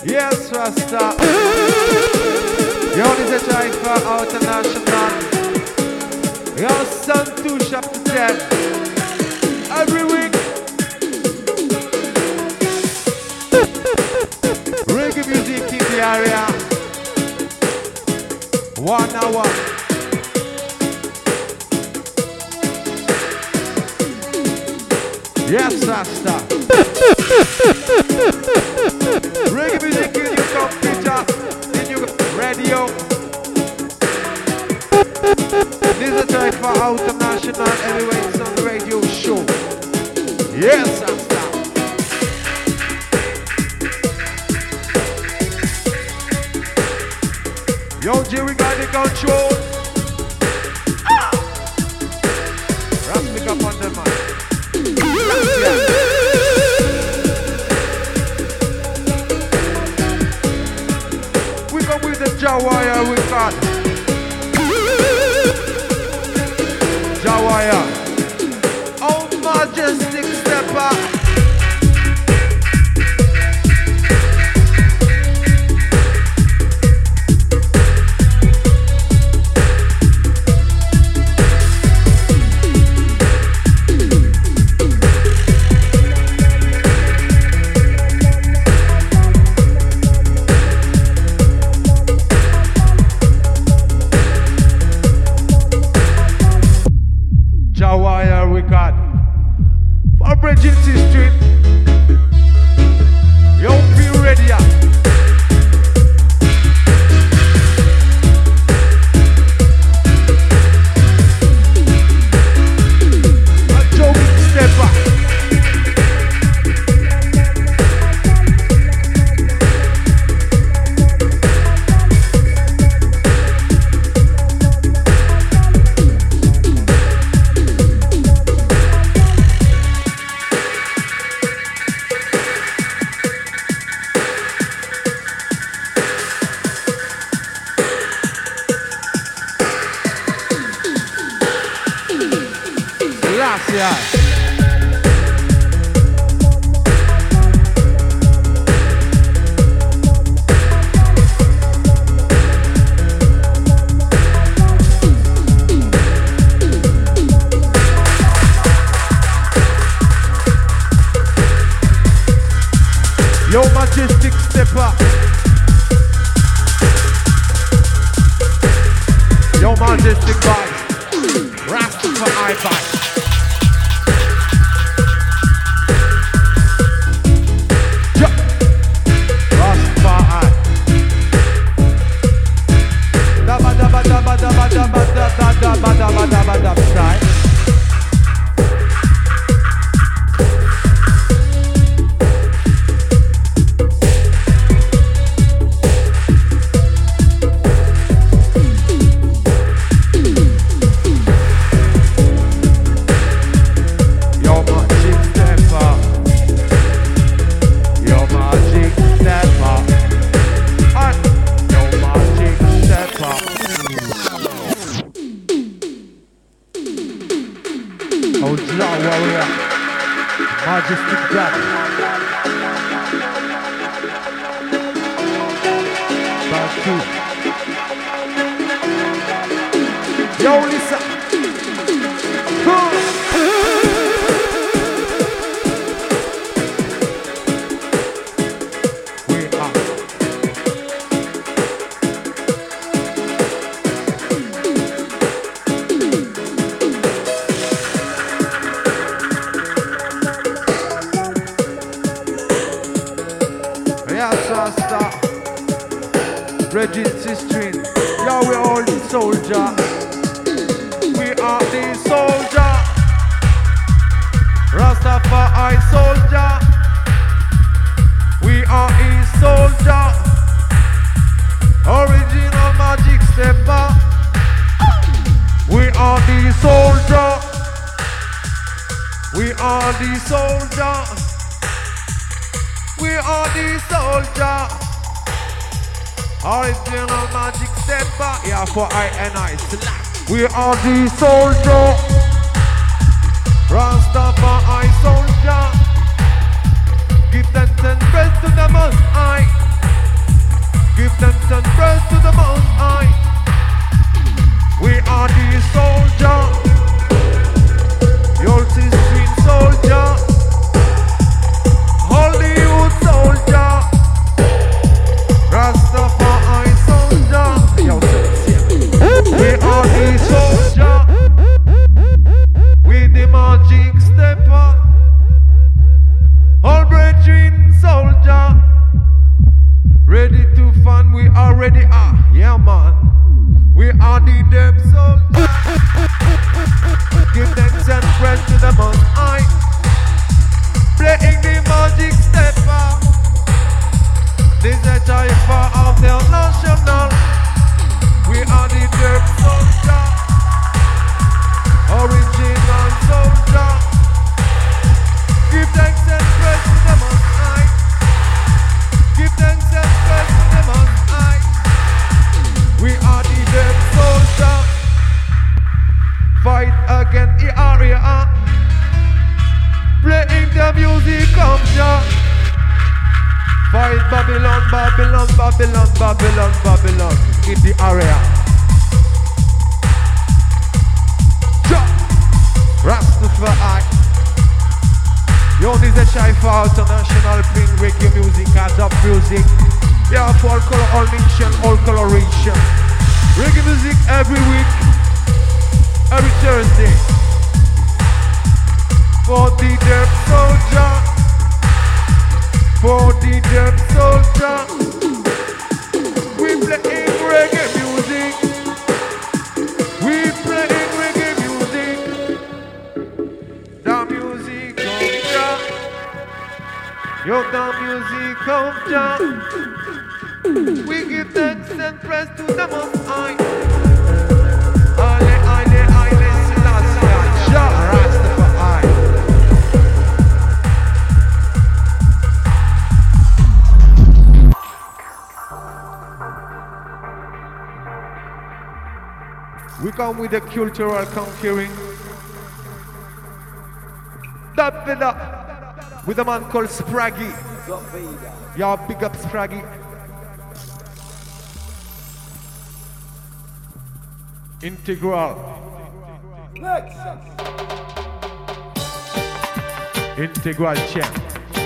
Yes, Rasta. You only say try for international. Your son 2 shop to 10. Every week. Reggae music in the area. 1 hour. Yes, Rasta. Reggae music in your computer, in your radio. This is a track for international heavyweights on the radio show. Yes, Rasta. Yo, G, we got the control. Rasta, pick up on the man. We go with the Jawaya we got. Jawaya. Oh, majestic stepper. Emergency Street. Yo, be ready. A joking stepper. Gracias. Yo, majestic stepper. Yo, majestic vibes. Rasta for eye vibes. Majestic God. Part 2. Yo, listen. We are. Rasta, Regency Street. Yeah, we all the soldier. We are the soldier. Rastafari soldier. We are a soldier. Original magic stepper. We are the soldier. We are the soldier. We are the soldier. Original magic stepper. Yeah, for I and I slap. We are the soldier. Rastafari soldier. Give thanks and praise to the Most High. music comes down. Fight Babylon, Babylon, Babylon, Babylon, Babylon in the area. Rastafari. Yo, this is Shaifa International Ping reggae music, dub music. Yeah, for all color, all nation, all coloration. Reggae music every week, every Thursday. For the deaf soldier, for the deaf soldier, we play reggae music. We play reggae music. The music comes down. Yo, the music comes down. We give thanks and praise to the Most High. Ale, ale, ale, Selassie, Jah Rastafari. We come with a cultural conquering. That fella with a man called Spraggy. Y'all big up Spraggy. Integral. Integral champ.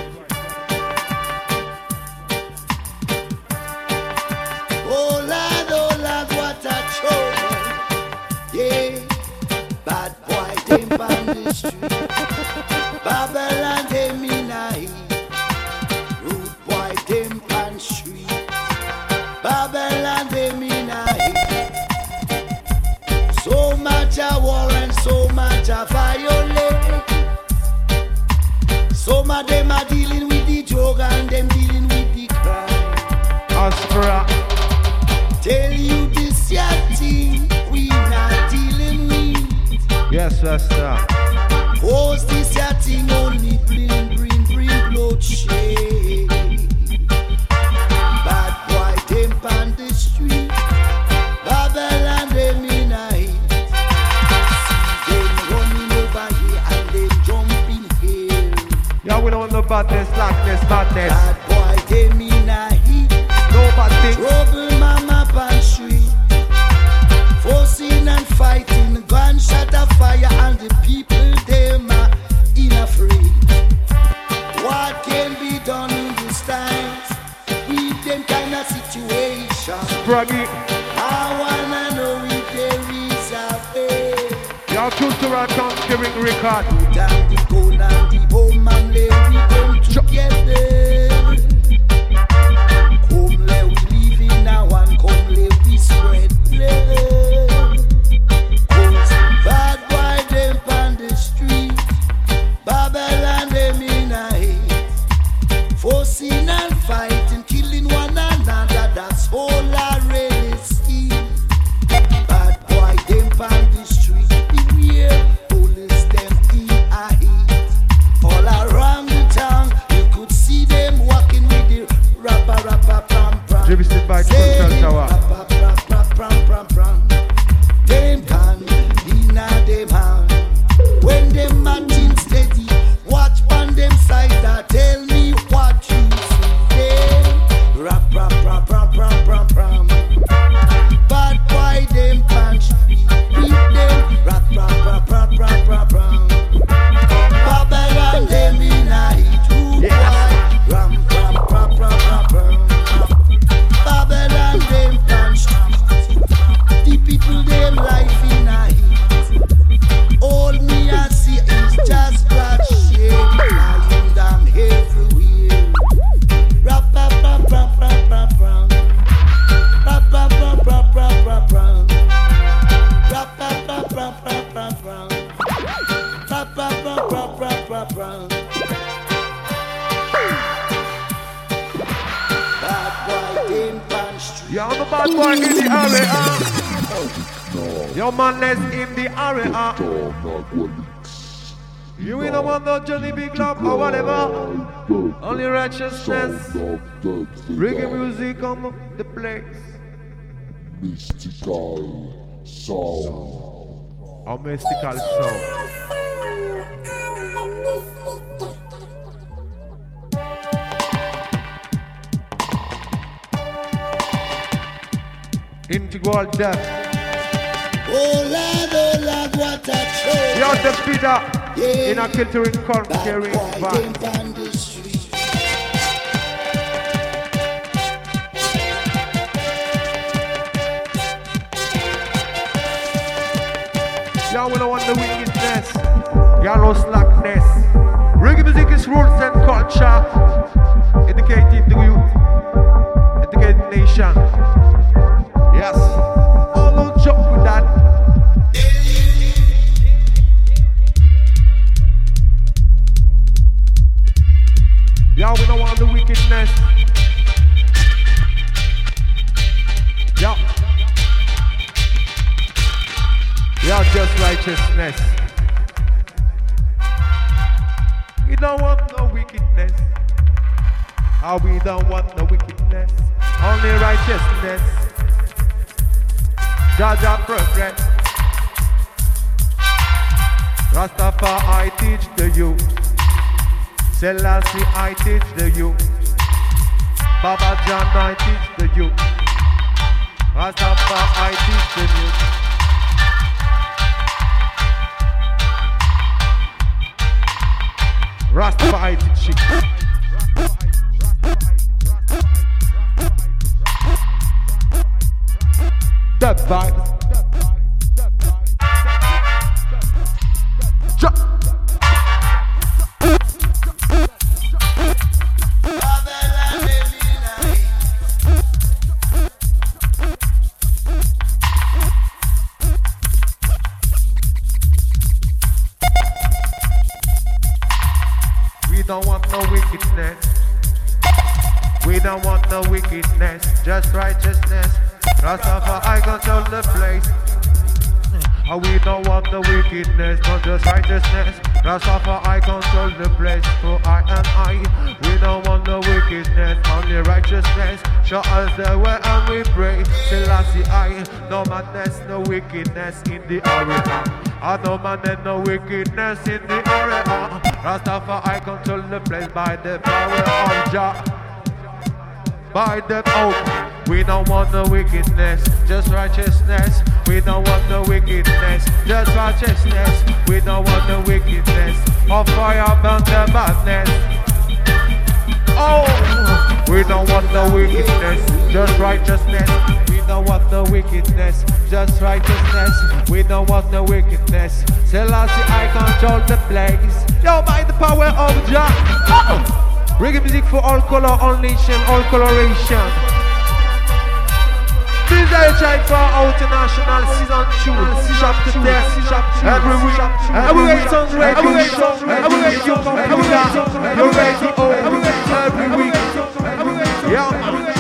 Oh Lord, what a trouble. Yeah, bad boy, them on the street. Babylon, them in a heat. Rude boy, them on street. Babylon, them in a heat. So much a war and so much a violence. Some of them are dealing with the drug and them dealing with the crime. Aspera. Tell you this your thing we not dealing with. Yes, Master. Cause this your thing only bring bloodshed. Bad boy them on the street. Babylon them in a heat. See them running over here and them jumping here. Yeah, we don't want no badness, slackness, badness. Bad boy them in a heat. No bad things. Trouble mama pan street. Forcing and fighting, gunshot of fire and the people them are in afraid. What can be done in these times with them kind of situation? Spraggy. I wanna know if there is a way. Your cultural conquering record. Down the gun and the bomb and lay we them together. Come let we live in a one, come let we spread love. Cause bad boy them on the street, Babylon them in a hate. Forcing and fighting, killing one another, that's all I really see. Bad boy them on the street, beware, police them in a heat. All around the town, you could see them walking with the rapper, pram, pram. Distributed by Cultural Tower. Them can in a them hand. When them marching steady, watch on them side that tell me what you see. Rap, rap, rap, rap, rap, rap, rap. Bad boy them punch, beat them. Rap, rap, rap, rap, rap, rap, rap. Babylon them in a heat. Rude boy, ram, ram, rap, rap, rap, rap. Babylon them punch, the people them life in a heat. All me I see is just bloodshed lying down everywhere. Rap, rap, rap, rap, rap, rap, rap. Rap, rap, rap, rap, rap, rap, rap. Rap, rap, rap, rap, rap, rap, rap. Rap, rap, rap, rap, rap, rap, rap. Bad boy them punch street. Yeah, I'm the bad boy in the area. Your man is in the area. You ain't no want no Johnny Big Love or whatever. Only righteousness. Reggae music on the place. Mystical sound. A mystical sound. Integral Death. Oh Lord, what a show. Yo, the Peter. Yeah. In a catering carrying van. Y'all wanna want the wickedness, yellow slackness. Reggae music is roots and culture, educating the youth, educating the nation. Yes, all no joke with that. Y'all we don't want the wickedness. Y'all. Yeah, just righteousness. We don't want no wickedness. We don't want no wickedness. Only righteousness. Jaja progress. Rastafari I teach the youth. Selassie I teach the youth. Baba John I teach the youth. Rastafari I teach the youth. Rastafari teaching. That vibe. We don't want no wickedness. We don't want no wickedness. Just righteousness. Rastafari control the place. We don't want the wickedness, not just righteousness. Rastafari control the place. For I and I, we don't want the wickedness, only righteousness. Show us the way and we pray. Selassie I, no madness, no wickedness in the arena. No madness, no wickedness in the arena. Rastafari control the place by the power of Jah. By the oath. We don't want the wickedness, just righteousness. We don't want the wickedness, just righteousness. We don't want the wickedness, of fire burn the madness. Oh, we don't want the wickedness, just righteousness. We don't want the wickedness, just righteousness. We don't want the wickedness. Selassie I control the place. Yo, by the power of Jah. Reggae music for all color, all nation, all coloration. Desire Child for our international season 2, chapter 10, every week, every week, every week, you come and you're ready, every week, yeah.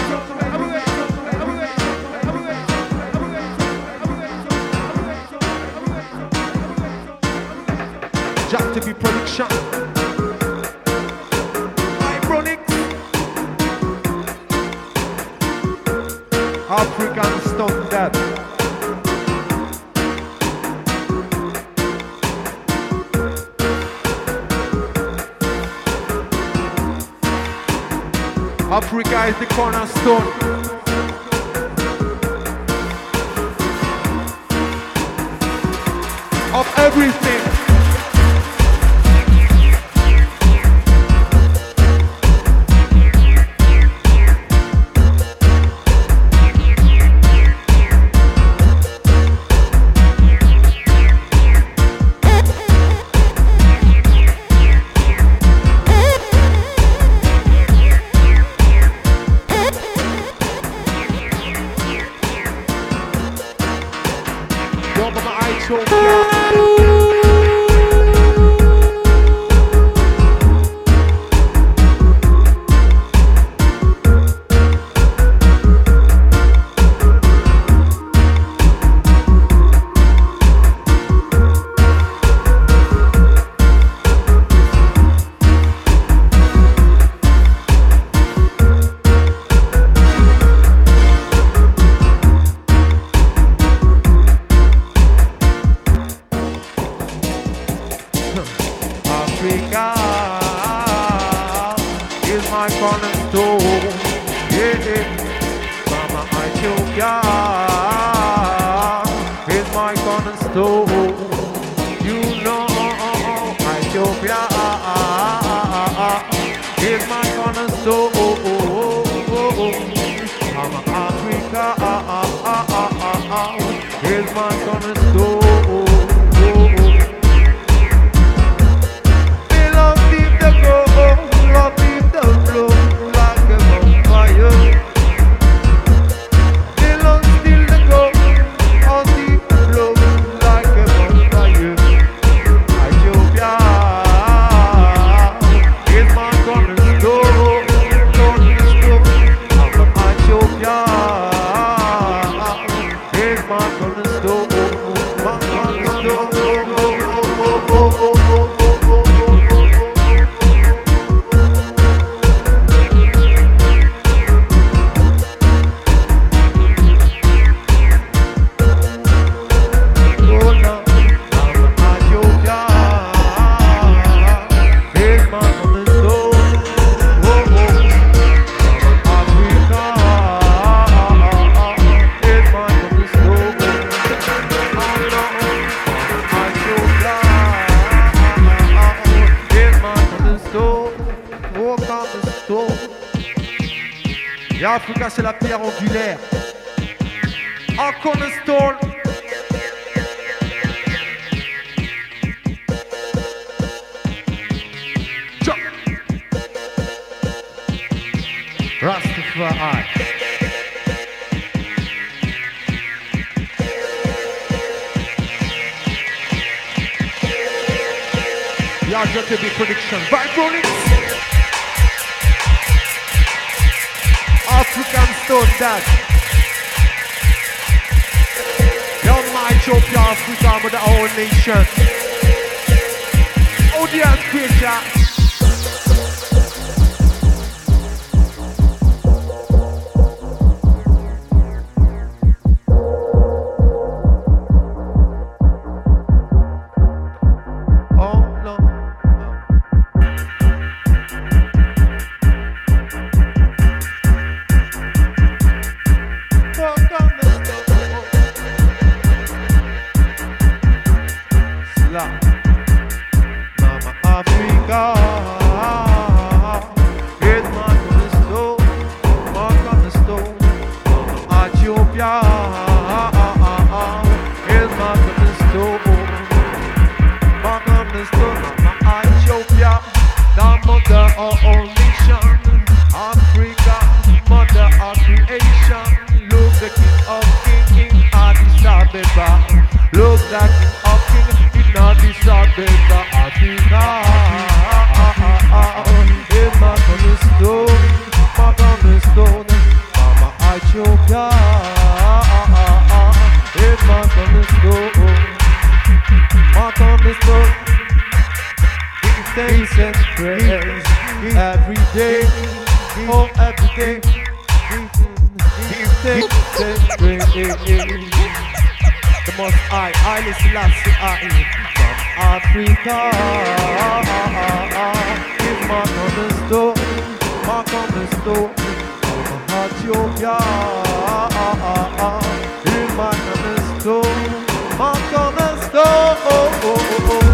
Jack to be production. African stone that. Africa is the cornerstone. Of everything. my cornerstone. Yeah, Mama Ethiopia. cornerstone. You know, Ethiopia is my cornerstone. I'm Africa is my cornerstone. They love leave the go, love leave the blow like a vampire. They love still the go, on the blow like a vampire. Ethiopia is my cornerstone, cornerstone. Ethiopia is my cornerstone, my cornerstone. Et Africa, c'est la pierre angulaire. En cornerstone. Rastafari. Y'all just a big prediction. Vibronics. African stone dad. Young my Ethiopia, Africa, with our own nation. Audience creature. Mama Africa is my cornerstone, my cornerstone. Mama Ethiopia is my cornerstone, my cornerstone. Mama Ethiopia, the mother of all nations. Africa, mother of creation. Look the king of kings in Addis Abeba. Look the king of kings. Addis Abeba, Africa is my cornerstone, my cornerstone. Mama Ethiopia is my cornerstone, my cornerstone. Give thanks and praise every day, oh every day. Give thanks and praise. The most high, Haile Selassie I. Africa is my cornerstone, my cornerstone. Ethiopia is my cornerstone, my cornerstone.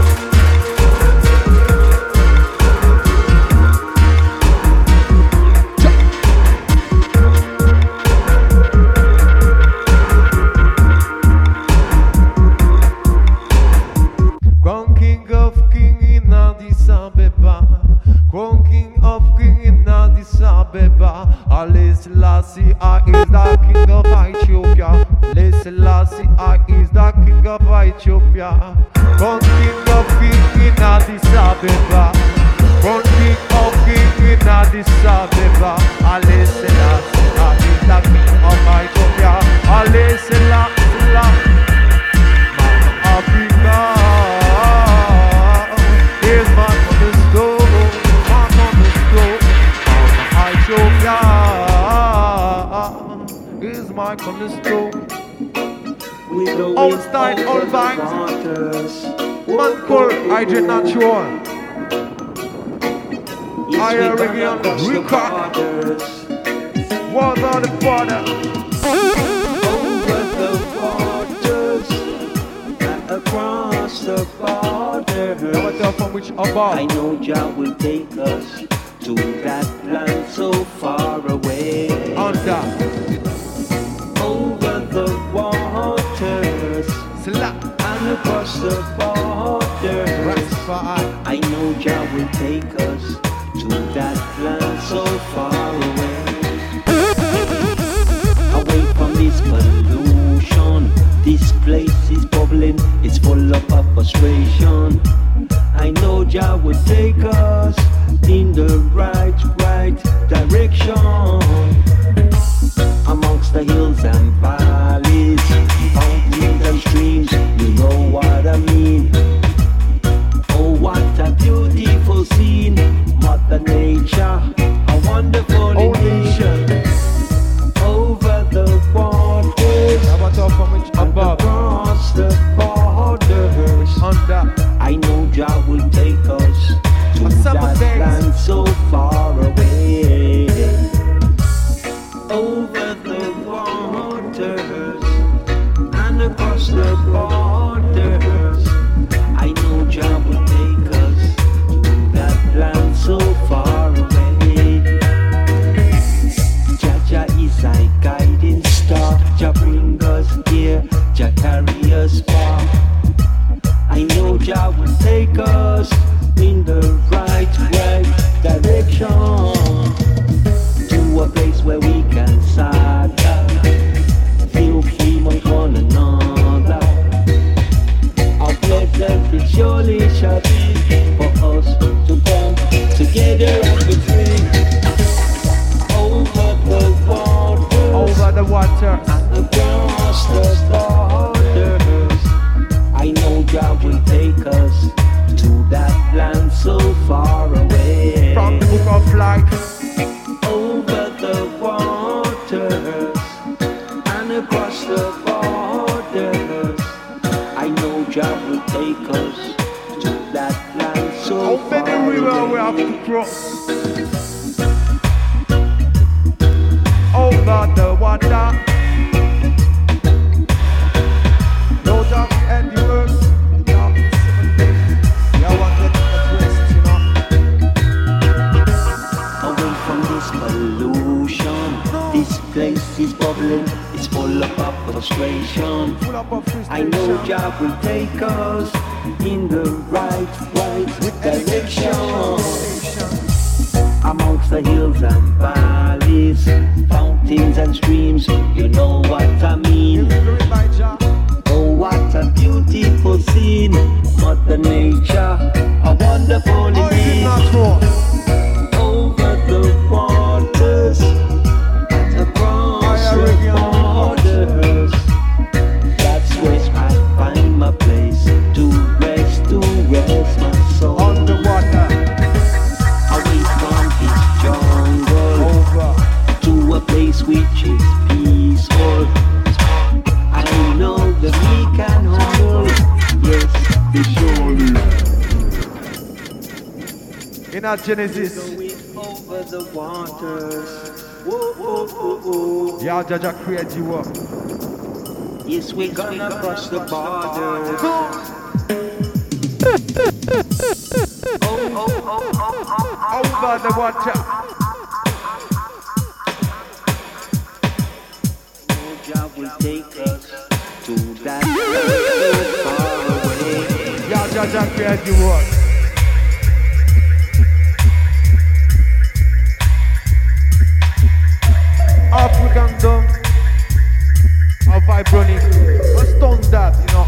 Haile Selassie I is the king of Ethiopia. Haile Selassie I is the king of Ethiopia. King of king in Addis Abeba. King of king in Addis Abeba. Haile Selassie I is the king of Ethiopia. Haile Selassie, Mama Africa is my cornerstone, my cornerstone. Mama Ethiopia is my cornerstone. Old style, old vibes. Man called Hydrate Natural. Higher region, record. World on the border. Over the waters, at a across the border. Never tell from which above. I know Jah will take us to that land so far away. Under. Over the waters. Slap. And across the border. Rastafari. I know Jah will take us to that land so far away. Away from this pollution. This place is bubbling, it's full of frustration. I know Jah will take us in the right direction. Amongst the hills and valleys, fountains and streams, you know what I mean. Oh, what a beautiful scene, Mother Nature, a wonderful nation. Over the waters, Never tell from which above. across the borders. Under. I know Jah will take us to that land so far away. Over the waters and across the borders. I know Jah will take us to that land so far away. Jah is our guiding star. Jah bring us here, Jah carry us far. I know Jah will take us in the right direction to a place where we can sadder, feel free with one another. Our blessing surely shall be for us to come together and be free. Over the waters, Over the water. across the borders. I know Jah will take us to that land so far away. From the book of life. Over the waters and across the borders. I know Jah will take us to that land so Over far the river we have away. to cross. Over the water. No doubt and the earth. Yeah, 7 days. Yeah, one get the twist, you know. Away from this pollution, this place is bubbling, it's full of frustration. Full up of I know Jah will take us in the right direction. Amongst the hills and valleys, fountains and streams, you know what I mean. Oh, what a beautiful scene, Mother Nature, a wonderful indeed. Over the waters, across the borders, that's where I find my place to rest my soul. Underwater. Away from this jungle, Over. to a place which is peaceful. I know that we can hold, yes, we surely. In our Genesis. Going over the waters, whoa, whoa, whoa, whoa. Yeah, Jaja create you up. Yes, we're gonna cross the borders. Over the water. Jah will take us to that land so far away. Yeah, Jaja create you up. African drum. A vibronic. A stone that, you know.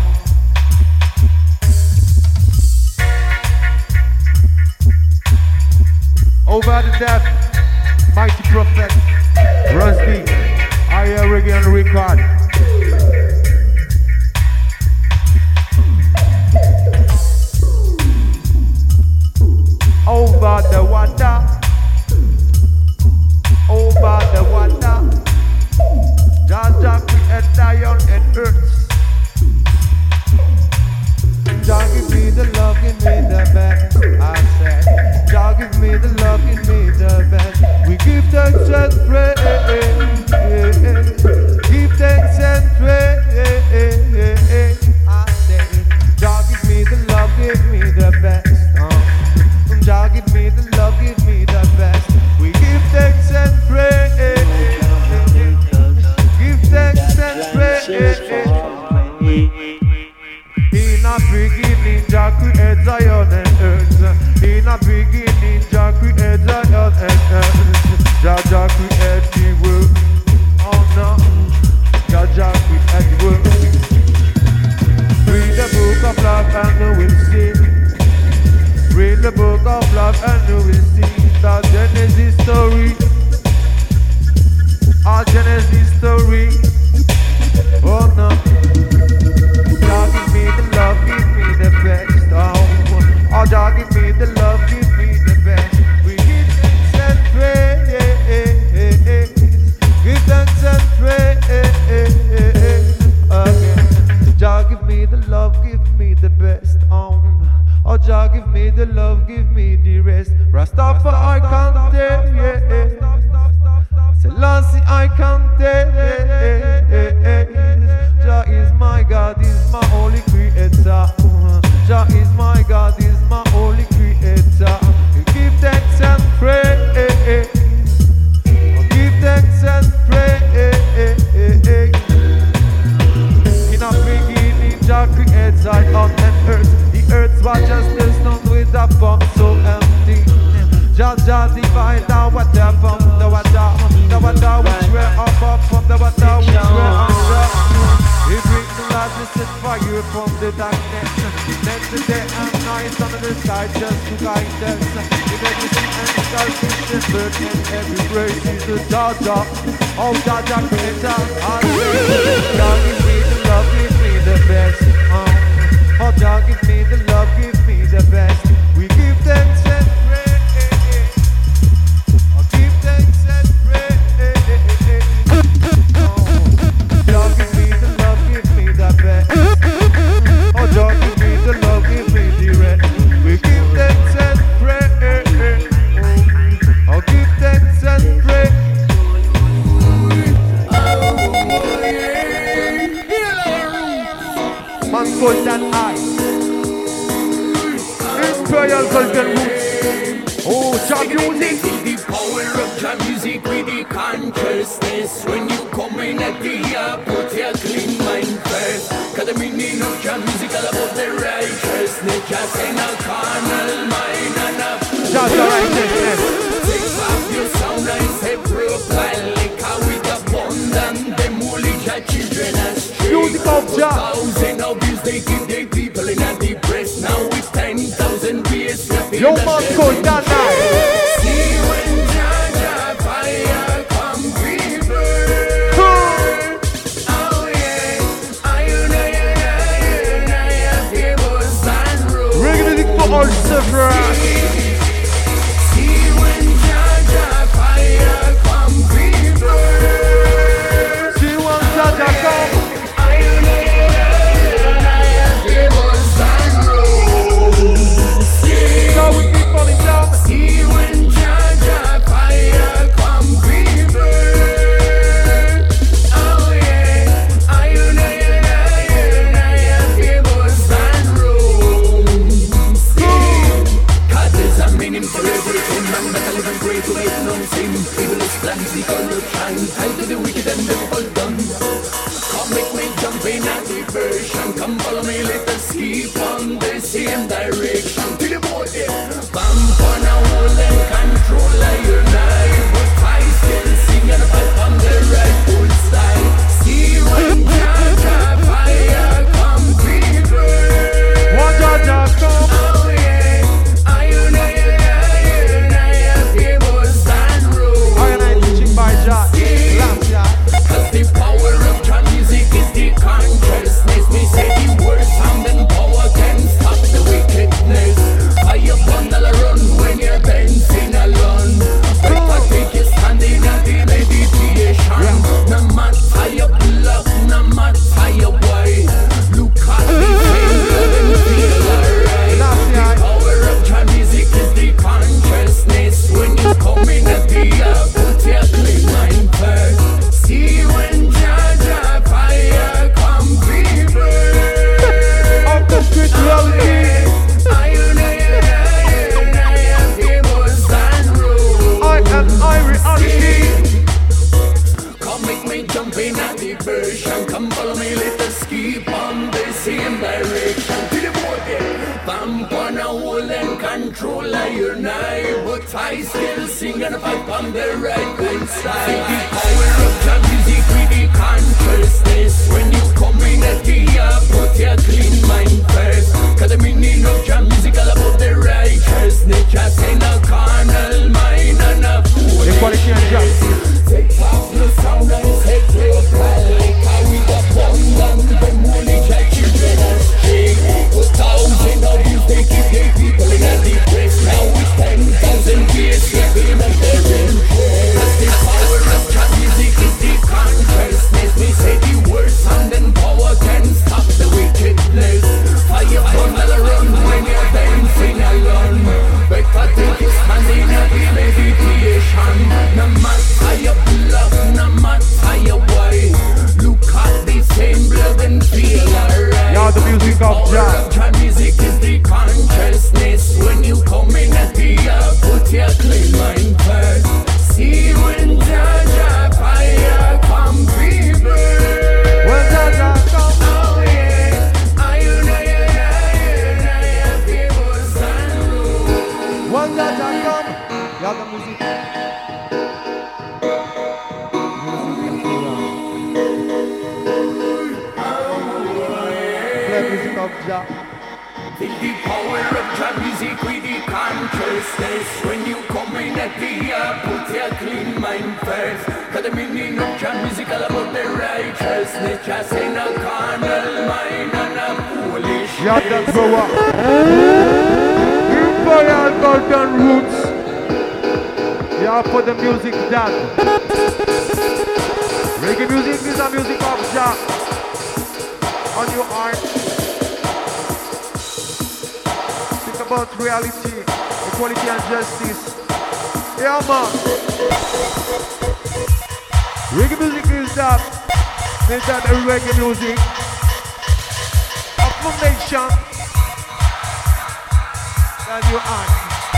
Over the death, mighty prophet, Rusty, I hear reggae on record. Over the water, over the water, Jaja create lion and earth. Jah give me the love, give me the best. I said, Jah give me the love, give me the best. We give thanks and praise. Give thanks and praise. I say, Rastafari can't take. Selassie I can't take. Jah is my God, is my holy creator. Jah is my God, is my holy creator. Give thanks and praise. Give thanks and praise. In a beginning, Jah creates heaven and earth. The earth was just a stone with a form so empty. Jah divide the water from the water which were up from the water which were under. He brings the light and fire from the darkness. Then the day and night under the sky just to guide us. He makes the sea and sky, fish and bird and every praise is the Jah. Oh Jah creator, hallelujah. Jah give me the love, give me the best. Oh Jah give me the love, give me the best. We give thanks and praise. Oh give thanks and praise. Jah give me the love, give me the best. Oh Jah give me the love, give me the rest. We give thanks and praise. Oh give thanks and praise. Man golden eyes, Imperial golden roots. Oh, Jah music. The power of Jah music with the consciousness. When you come in at the put your clean mind first. Cause the meaning of Jah music all about the righteousness. Just in a carnal mind and a Jah righteousness. Take off your sound and say profile. Like how with abundant, them only Jah children as Music of Jah. Thousand of views they give the people in a deep press. Now with 10,000 ways to feel Yo man golden eyes. See when Jah fire come fever. Oh yeah, I favors and rules. Music for all sufferers. See when Jah fire come fever. See when Jah come. Now we keep falling down. See when Jah fire come fever. Oh yeah, I favors and rules. God is a meaning for everything. Man that live and pray to make no sin. Evil is plans, the corruption. Time to the wicked and the all done. Come make me jump in a diversion. Come follow me, let us keep on the same direction. To the body, bump on a wall and control your life. But I still sing and fight on the right full side. See when Jah fire come fever. One Jah come. Oh yeah, I favors and rules. I am teaching by Jah. Last Jah. Cause the power of Jah music is the consciousness. Me say the word sound and power can stop the wickedness. I upon the run when you're dancing alone. Better take your standing at the meditation. No matter your love, no matter your way. Look at the finger and feel alright. The power of Jah music is the consciousness. When you come in at the put your clean mind first. See when Jah fire come fever. Of the spirituality. I reality. Come make me jump in a diversion. Come follow me, let us keep on the same direction. To the body, vamp on a hole and control your night. But I still sing and fight on the right hand side. The power of Jah music with the consciousness. When you come in at the put your clean mind first. Cause the meaning of Jah music all about the righteousness. Just in a carnal mind and a fool. Equality and justice. Take off the sound and say profile. Like how we abundant, the money Jah children as king. But thousands of you they keep the people in a deep place. Now with 10,000 years they've been at their end. Cause the power of Jah music is the consciousness. We say the word sound and power can stop the wickedness. Fire from all around when you're dancing alone. Better take his hand Got the music. Play music of Jah. Feel the power of Jah music with the consciousness. When you come in at the put your clean mind first. Cause the meaning of Jah music all about the righteousness. Just in a carnal mind and a foolish. Yeah, that's the one. Royal Golden Roots. Yeah, for the music that. Reggae music is a music of Jah. On your heart. Think about reality, equality and justice. Yeah, man. Reggae music is that. Is that a reggae music? A foundation. That you are.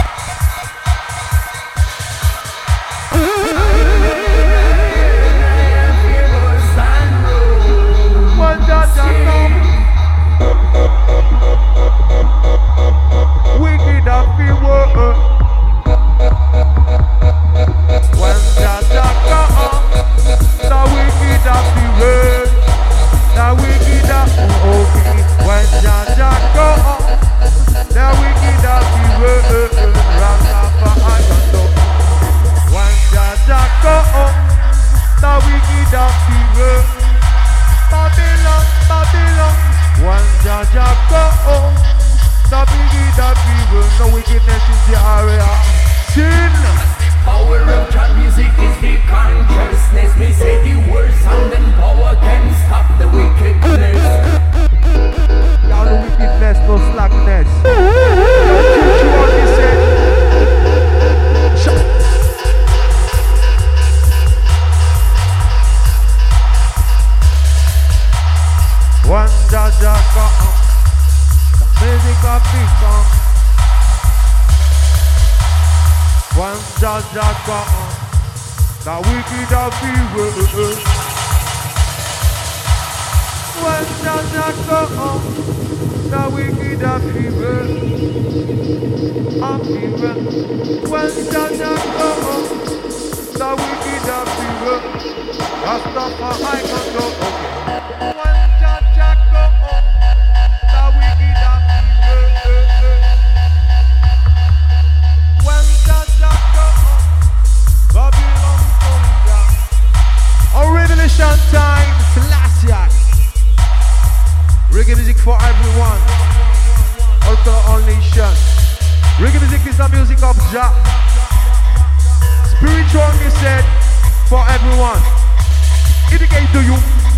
One that come. Wicked of the world. When that come, the wicked of the world. The wicked of okay. When that come, the wicked of the world. Rastafari control. When that come, the wicked of the world. Babylon, Babylon. When Jah come, the wicked of the world. No wickedness in the area. Sin. Power of Jah music is the consciousness. Me say the word sound and power can stop the wickedness. Y'all no wickedness, no slackness. Don't teach you what he said. One Jah come, the music of the song. One Jah come, the wicked of the world. One Jah come, the wicked of the world. One Jah come, the wicked of the world. Rastafari control. Okay. One Jah come, the wicked of the world. One Jah come, Babylon come down. Our revelation time, Selassie. Reggae music for everyone. Also all nations. Reggae music is the music of Jah. Spiritual music for everyone. Indicate to you.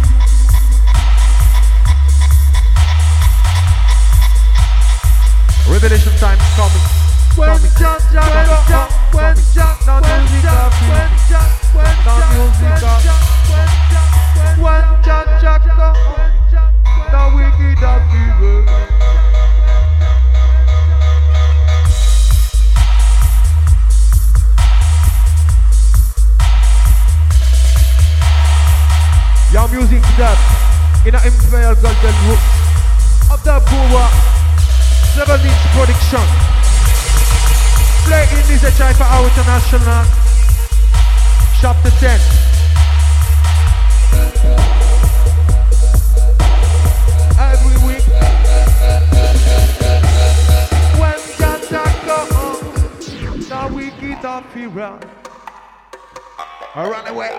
Revelation time is coming. When Jah the wicked of the world. Your music that in an Imperial Golden Root of the Boa 7-inch production. Play in this HI for our international chapter 10. Every week when Jah come, the wicked of the run. I run away.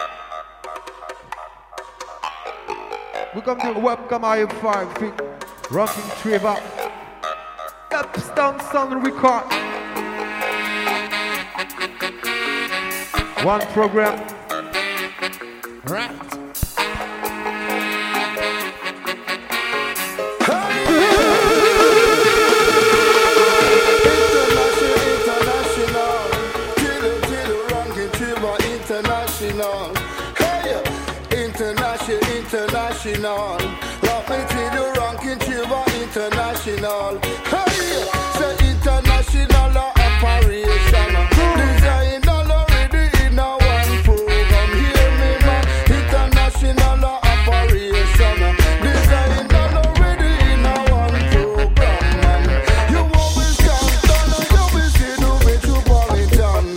We come to welcome I5 feet, rocking Trevor. Stepstone Sound Record. One program. Right. International. Hey, international. Love me till you ranking Chiva international. Hey, say international operation. Design already in a one program. Hear me man, international operation. Design already in a one program. Man. You always count on, you will see the metropolitan.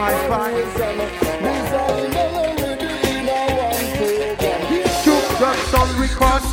my fine. Jukebox on record.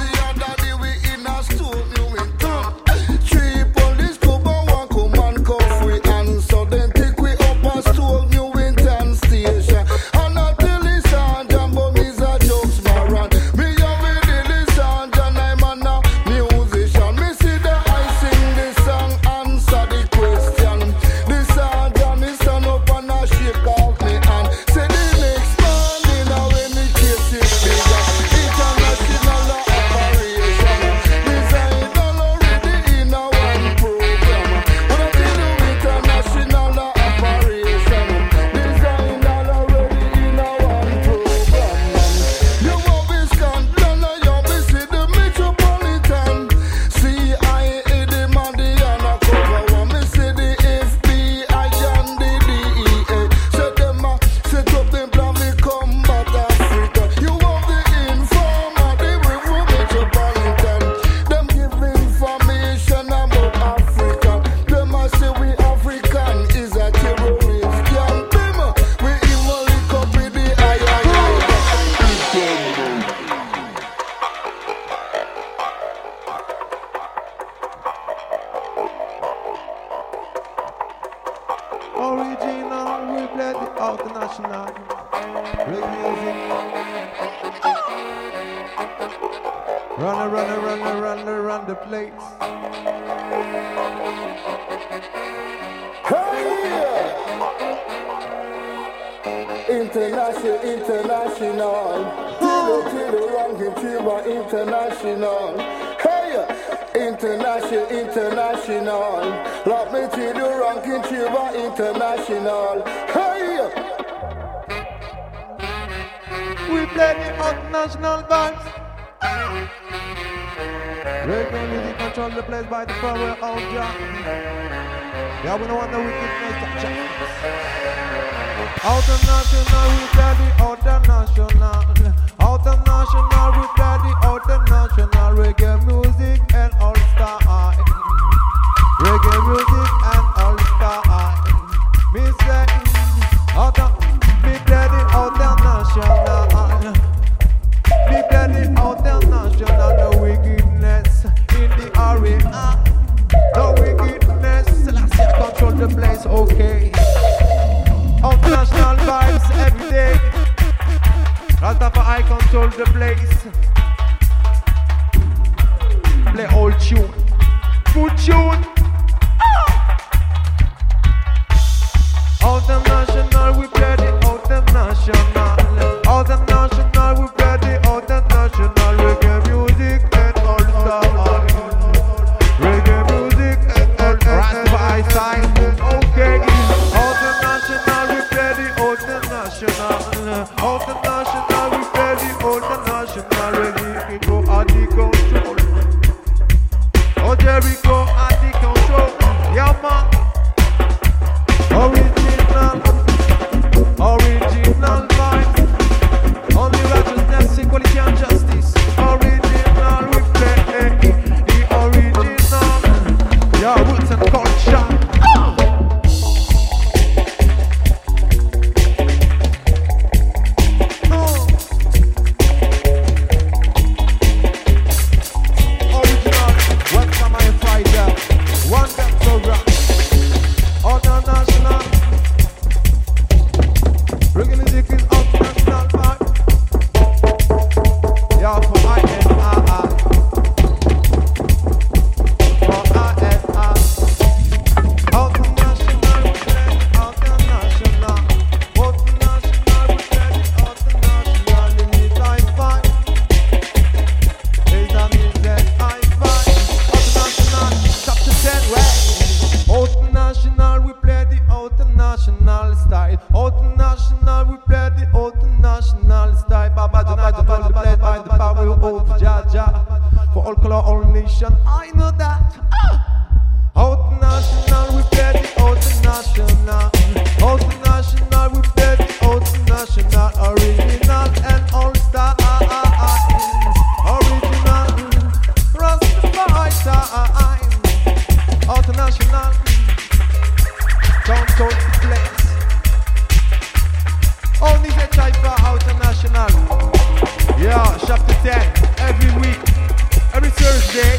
International. Yeah, chapter 10. Every week, every Thursday.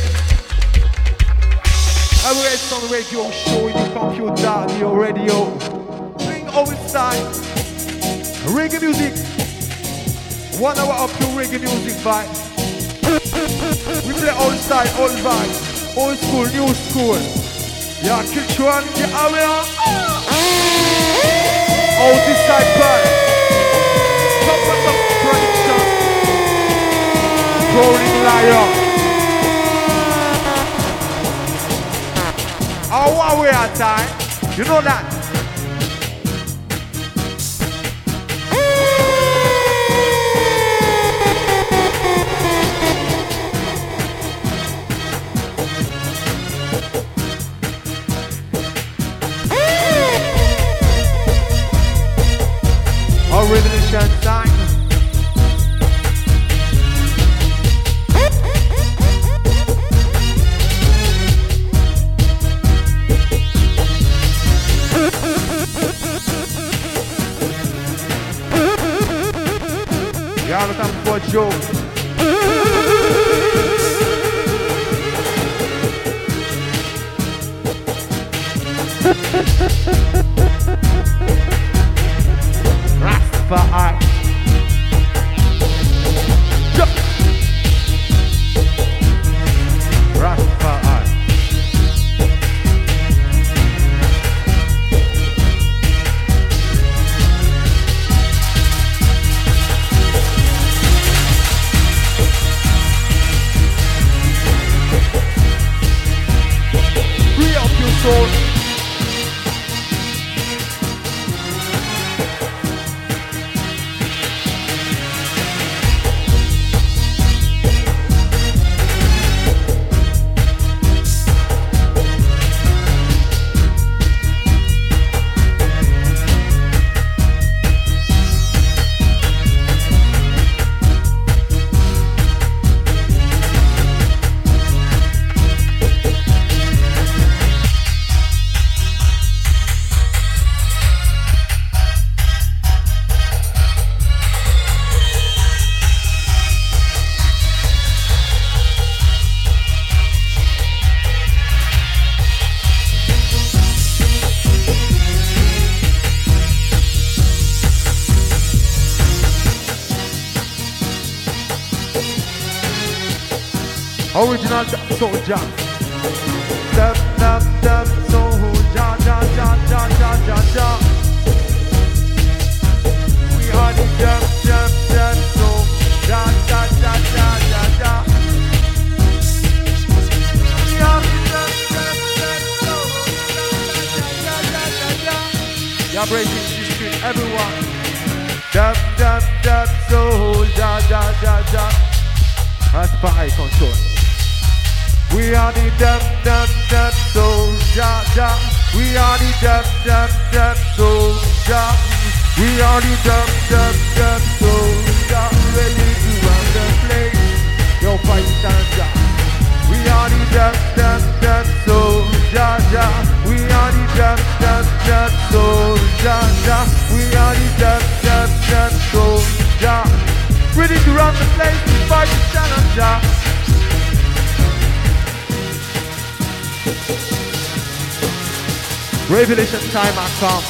I will have some radio show in your computer, your radio. Playing all its time. Reggae music. 1 hour up to reggae music vibe. We play old style, old vibe. Old school, new school. Yeah, cultural, yeah, we are. Old disciple. Top production. Rolling Lion. Our way at time. You know that. Revolution time. Yeah, no time for a joke. Rastafari. Rastafari. Free up your soul. Original soldier. Dub, dub, dub, soldier, ja, ja, ja, ja, ja, ja. We are the dub, dub, dub, soldier, ja, ja, ja, ja, ja. We are the dub, dub, dub, soldier, ja, ja, ja, ja, ja. You're breaking the street, everyone. Dub, dub, dub, soldier, ja, ja, ja. That's fire control. We are the dub, dub, dub, soldier, ja. We are the dub, dub, dub, soldier. We are the dub, dub, dub, soldier. Ready to run the place. Yo, fight stand up. We are the dub, dub, dub, soldier, ja. We are the dub, dub, dub, soldier, ja. We are the dub, dub, dub, soldier. Ready to run the place. Fight stand up, ja. Revelation time I come.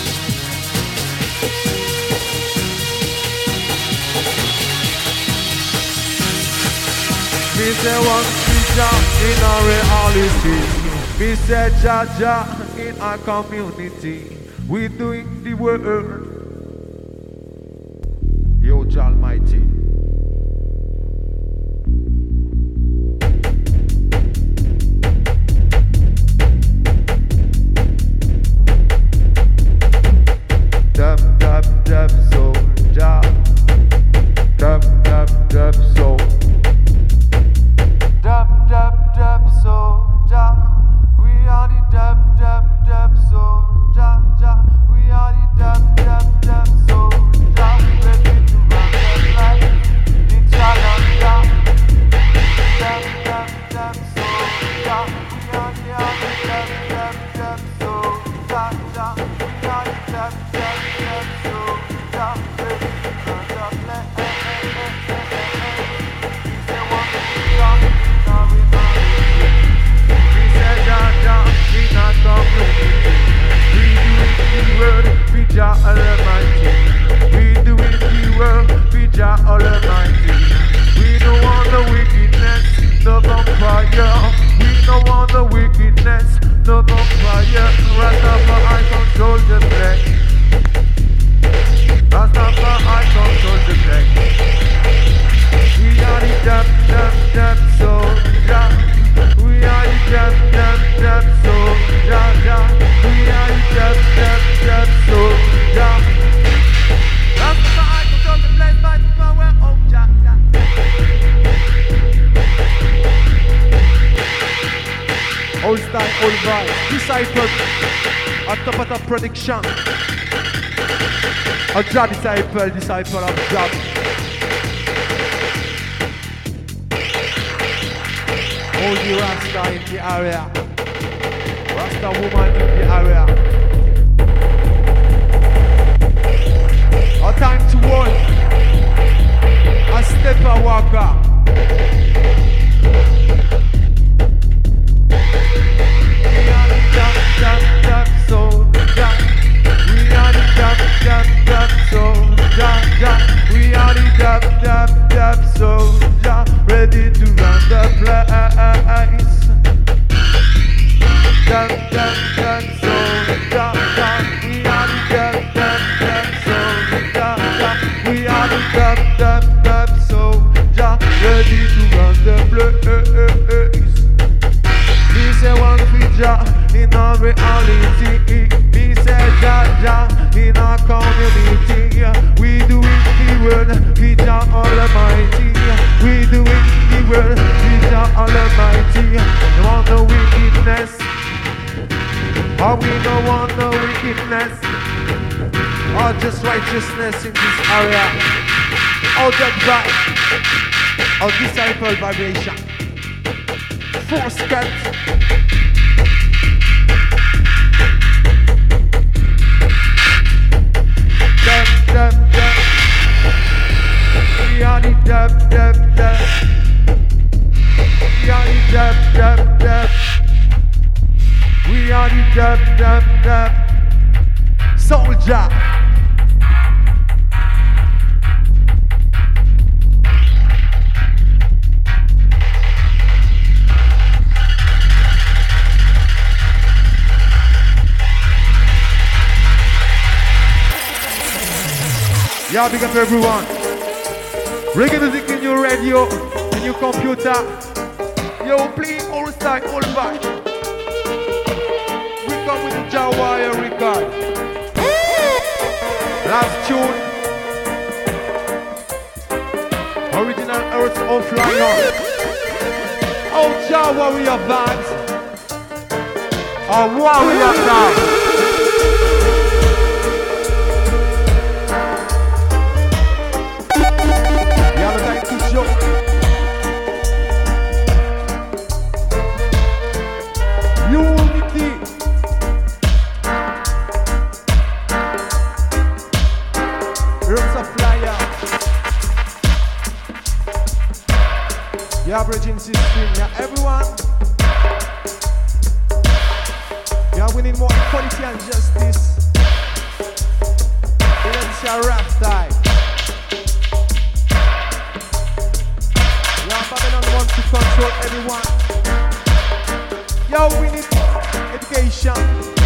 Me say one teacher in our reality. Me say Jaja in our community. We doing the work. Yo, Jah Almighty. Dub, dub, dub, soldier. Dub, dub, dub, soul. Dub, dub, dub, soldier. We are the dub, dub, dub, soldier. We are the dub, dub, dub, soldier. Ready to run the light. Disciple. A top of the prediction. A job disciple, disciple of job. Holy Rasta in the area. Rasta woman in the area. A time to walk. A stepper walker. We are the dab soldier. We are the dab soldier. We are the dab soldier. Ready to run the place. Dab soldier. We are the dab soldier. We are the dab soldier. Ready to run the place. Me say one feature in our reality. Me say Jaja in our community. We doing the word, feature Almighty. We doing the word, feature Almighty. No want no wickedness. Oh, we don't want no wickedness. Oh, just righteousness in this area. Oh, that vibe. Oh, disciple vibration. Force cut. Dab. We are the dab. We are the dab. We are the dab. Soldier. Yeah, big up everyone. Reggae music in your radio, in your computer. Yo, play all side, all back. We come with the Jawaya record. Last tune. Original Earth of Lion. Oh, Jah Warrior Band. Oh, Warrior Band. Unity. Roots of flyer. Yeah, bridging system. Yeah, everyone. Yeah, we need more equality and justice. Let's see a rap time. Yeah, Babylon wants to control everyone. Yo, we need education.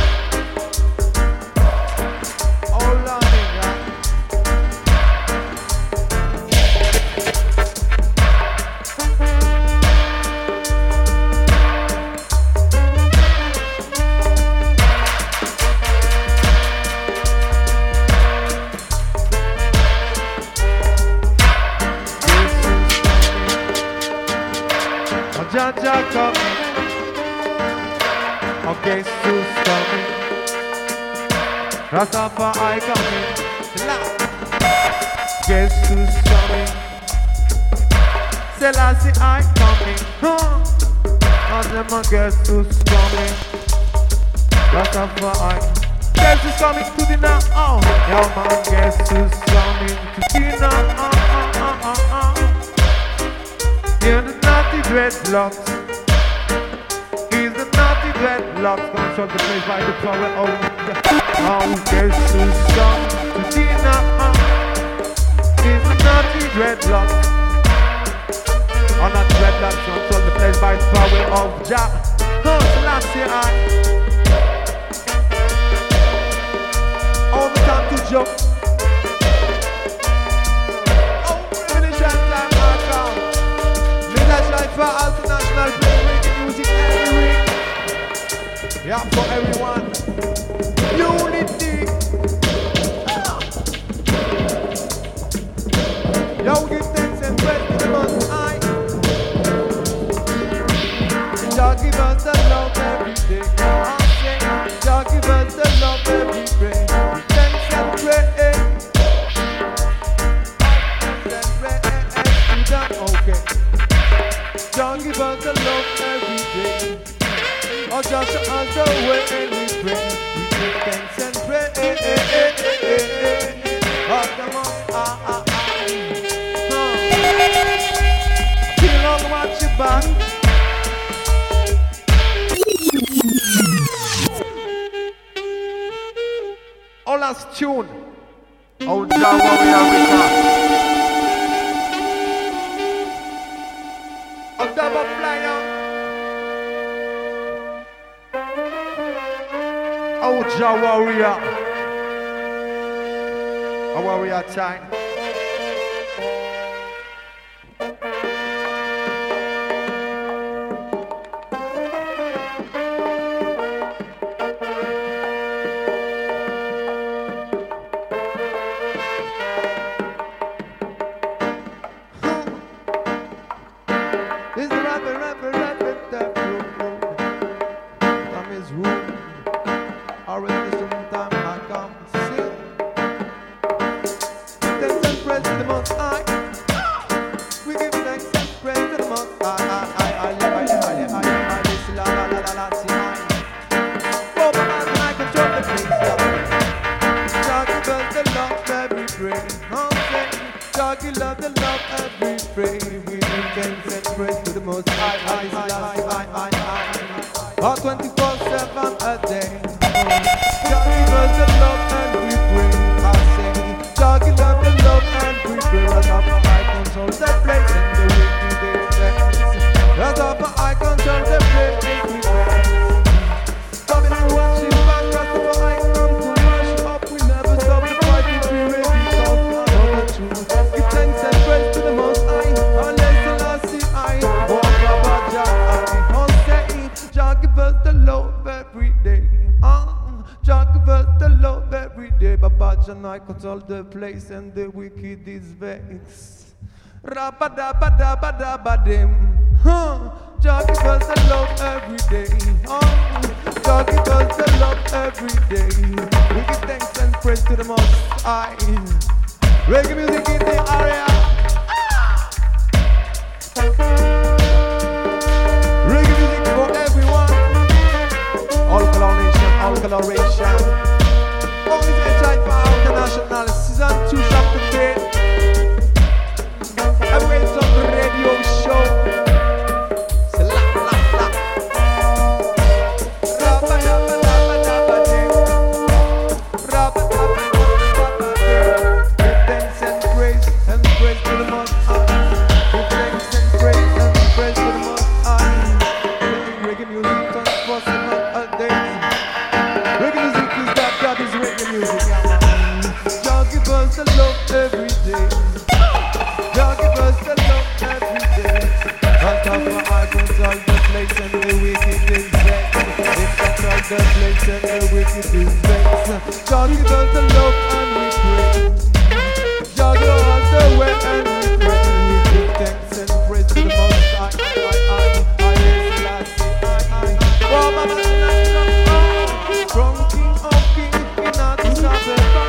All learning, yeah. Jaja coming. Okay, who's coming? Rastafari coming. Guess who's coming? Selassie I coming. And them guess who's coming? Rastafari. Guess who's coming to dinner? Oh, yo man, guess who's coming to dinner? Hear the naughty dreadlocks. Dreadlocks control the place by the power of the guess who's come to dinner? Is the naughty dreadlocks? Or not dreadlocks control the place by the power of Jah. Selassie I. All the time to jump. Oh, revolution time I come. Leaders like for international play reggae music every week. Yeah, for everyone. Unity. Yo, give thanks and praise to the Most High. Jah give us the love every day. I say show us the way and we pray. We give thanks and praise. Of the Most High. Feel long, watch your back. Our last tune. Oh, Jah Warrior Record. A double flyer. Oh, Jah Warrior. A warrior time. Control the place and the wicked is vexed. Rabba-dabba-dabba-dabba-dim. Jah give us the love every day. Jah give us the love every day. We give thanks and praise to the Most High. Reggae music in the area. Reggae music for everyone. All coloration, all coloration. Only the child for international season 2 shop today. I wait on the radio show. Slap, slap, slap. Rabba, dabba, dabba, dabba, ding. Rabba, dabba, dabba, dabba, ding. Give thanks and praise to the Most High. Give thanks and praise to the Most High. Reggae music 24/7 a day. Reggae music is that is reggae music. Give us the love every day. God give us the love every day. On top of our control the place and the wicked is vexed. In control the place and the wicked is vexed. God give us the love and we pray. God give us the way and we pray. We give thanks and praise to the Most High. From King of Kings in Addis Ababa.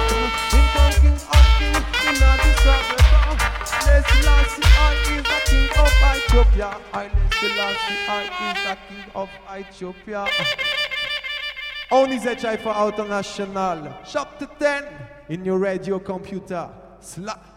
Haile Selassie I is the king of Ethiopia. Only ZHI for International. Shop to 10 in your radio computer. Slap.